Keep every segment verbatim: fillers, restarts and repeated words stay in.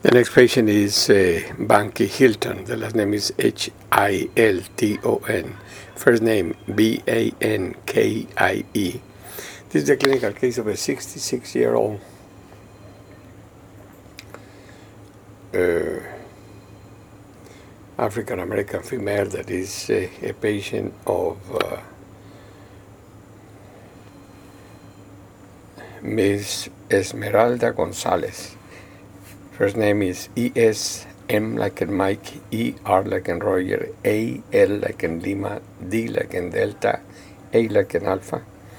The next patient is uh, Banky Hilton. The last name is H I L T O N. First name B A N K I E. This is the clinical case of a sixty-six-year-old uh, African-American female that is uh, a patient of uh, Miss Esmeralda Gonzalez. First name is E S, M like in Mike, E R like in Roger, A L like in Lima, D like in Delta, A like in Alpha.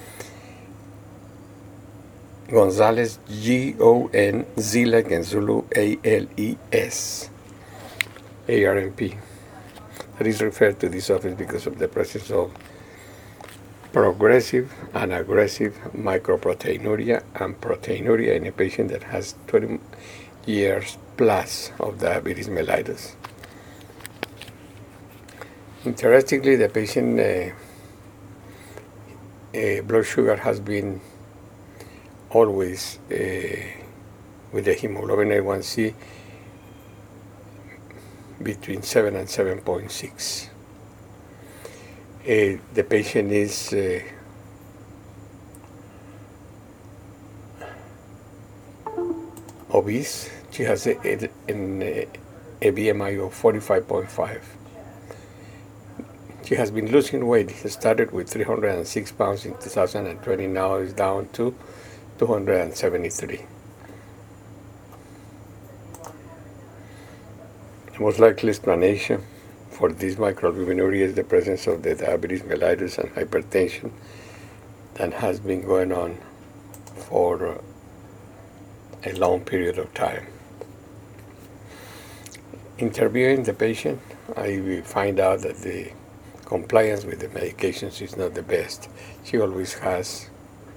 Gonzalez, G O N, Z like in Zulu, A L E S, A R M P. That is referred to this office because of the presence of progressive and aggressive microproteinuria and proteinuria in a patient that has twenty years plus of diabetes mellitus. Interestingly, the patient uh, uh, blood sugar has been always uh, with the hemoglobin A one C between seven and seven point six. Uh, the patient is uh, obese. She has a, a, a, a B M I of forty-five point five. She has been losing weight. She started with three hundred six pounds in two thousand twenty, now is down to two hundred seventy-three. The most likely explanation for this microalbuminuria is the presence of the diabetes mellitus and hypertension that has been going on for a long period of time. Interviewing the patient, I find out that the compliance with the medications is not the best. She always has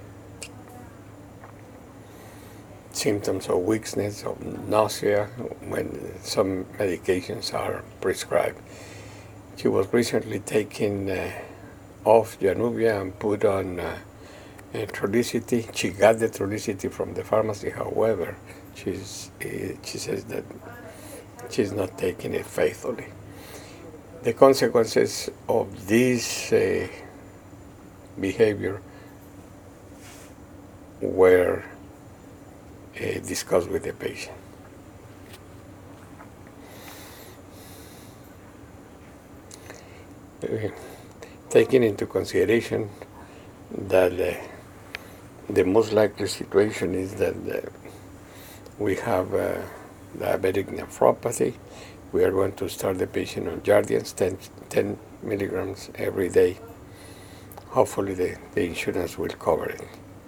symptoms of weakness, of nausea when some medications are prescribed. She was recently taken uh, off Januvia and put on uh, uh, Trulicity. She got the Trulicity from the pharmacy, however, she's, uh, she says that she's not taking it faithfully. The consequences of this uh, behavior were uh, discussed with the patient. Uh, taking into consideration that uh, the most likely situation is that uh, we have uh, diabetic nephropathy. We are going to start the patient on Jardiance, ten, ten milligrams every day. Hopefully the, the insurance will cover it.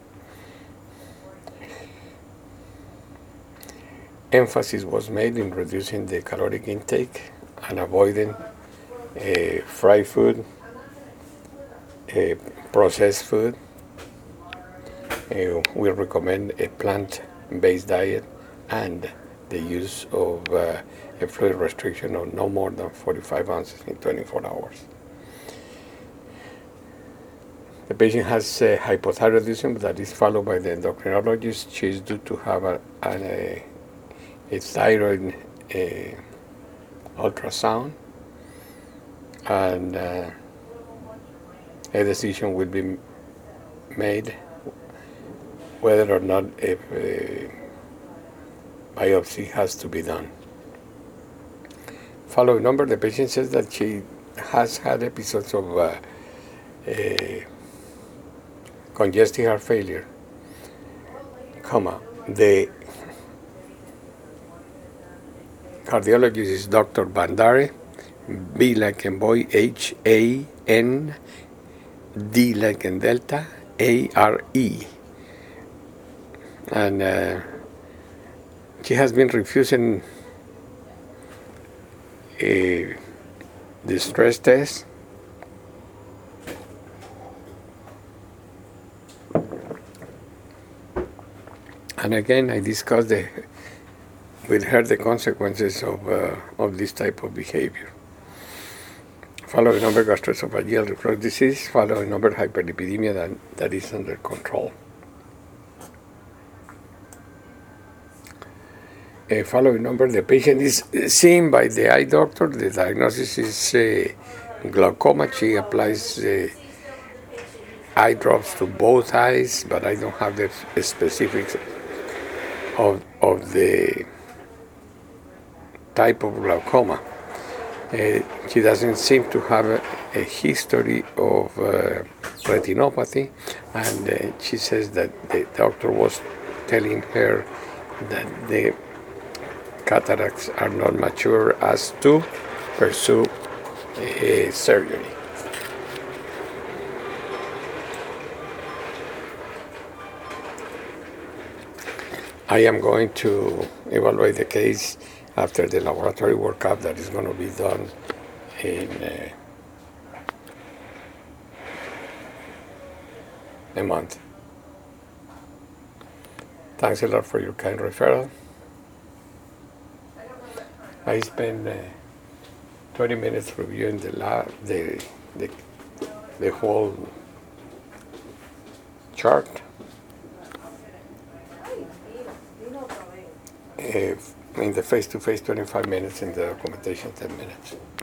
Emphasis was made in reducing the caloric intake and avoiding uh, fried food, uh, processed food. Uh, we recommend a plant-based diet and the use of uh, a fluid restriction of no more than forty-five ounces in twenty-four hours. The patient has uh, hypothyroidism that is followed by the endocrinologist. She is due to have a, an, a, a thyroid uh, ultrasound, and uh, a decision will be made whether or not a uh, biopsy has to be done. Following number, the patient says that she has had episodes of uh, uh, congestive heart failure, comma. The cardiologist is Doctor Bandare, B like in boy, H A N, D like in Delta, A R E. And uh, she has been refusing a, the stress test. And again, I discussed the, with her the consequences of, uh, of this type of behavior. Following number gastroesophageal reflux disease, following number hyperlipidemia that, that is under control. uh, following number. The patient is seen by the eye doctor. The diagnosis is uh, glaucoma. She applies uh, eye drops to both eyes, but I don't have the specifics of, of the type of glaucoma. Uh, she doesn't seem to have a, a history of uh, retinopathy, and uh, she says that the doctor was telling her that the cataracts are not mature as to pursue uh, surgery. I am going to evaluate the case after the laboratory workup that is going to be done in uh, a month. Thanks a lot for your kind referral. I spent uh, twenty minutes reviewing the, lab, the, the, the whole chart. Uh, in the face-to-face, twenty-five minutes, in the documentation, ten minutes.